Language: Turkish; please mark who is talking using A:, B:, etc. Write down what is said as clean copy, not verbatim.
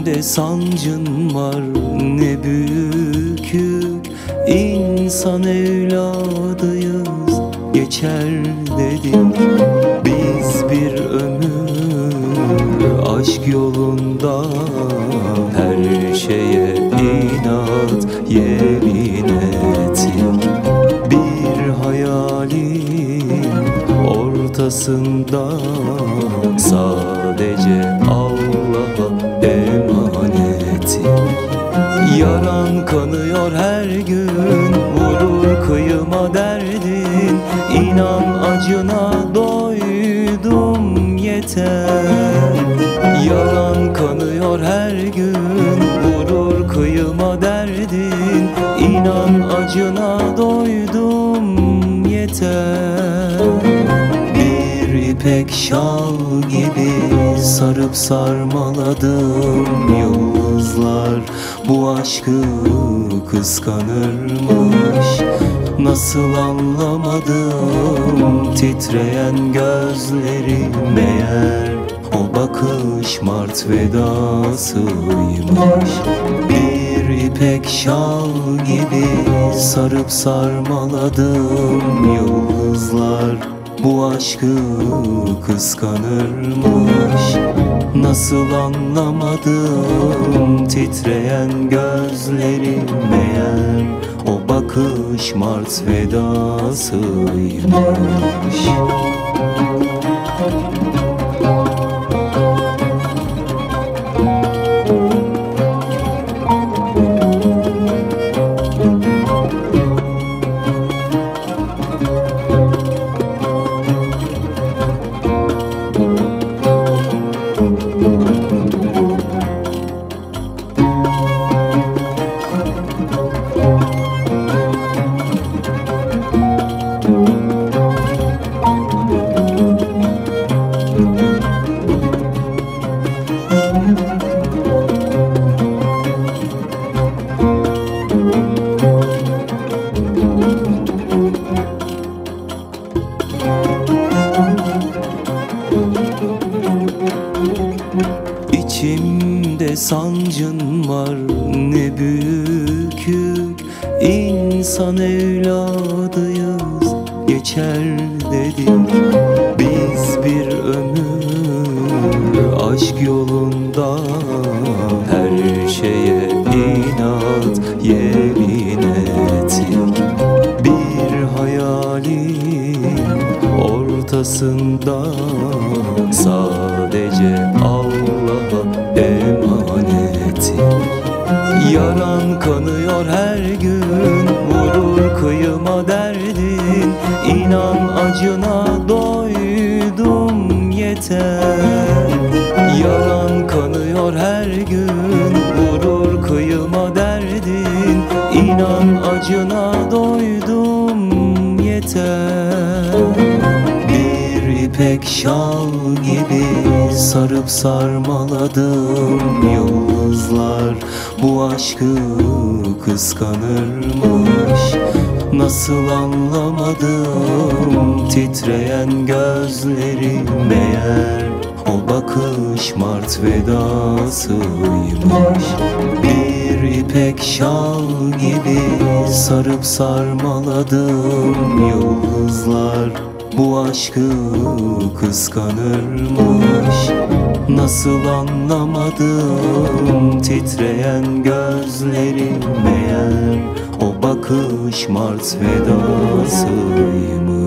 A: İçimde sancın var ne büyük yük. İnsan evladıyız geçer dedik. Biz bir ömür aşk yolunda her şeye inat yemin ettik. Bir hayalin ortasında sadece Allah'a emanet. Yaran kanıyor her gün, vurur kıyıma derdin. İnan acına doydum yeter. Yaran kanıyor her gün, vurur kıyıma derdin. İnan acına doydum yeter. Bir ipek şal gibi sarıp sarmaladım yıldızlar. Bu aşkı kıskanırmış. Nasıl anlamadım titreyen gözlerim meğer o bakış mart vedasıymış. Bir ipek şal gibi sarıp sarmaladım yıldızlar. Bu aşkı kıskanırmış. Nasıl anlamadım titreyen gözlerim meğer o bakış mart vedasıymış. İçimde sancın var ne büyük yük. İnsan evladıyız geçer dedik. Biz bir ömür aşk yolunda her şeye inat yemin ettik. Bir hayalin ortasında sadece Allah'a emanet. Yaran kanıyor her gün, vurur kıyıma derdin. İnan acına doydum yeter. Yaran kanıyor her gün, vurur kıyıma derdin. İnan acına doydum yeter. Bir ipek şal gibi sarıp sarmaladım yıldızlar. Bu aşkı kıskanırmış. Nasıl anlamadım titreyen gözlerim meğer o bakış mart vedasıymış. Bir ipek şal gibi sarıp sarmaladım yıldızlar. Bu aşkı kıskanırmış. Nasıl anlamadım titreyen gözlerim meğer o bakış mart vedasıymış.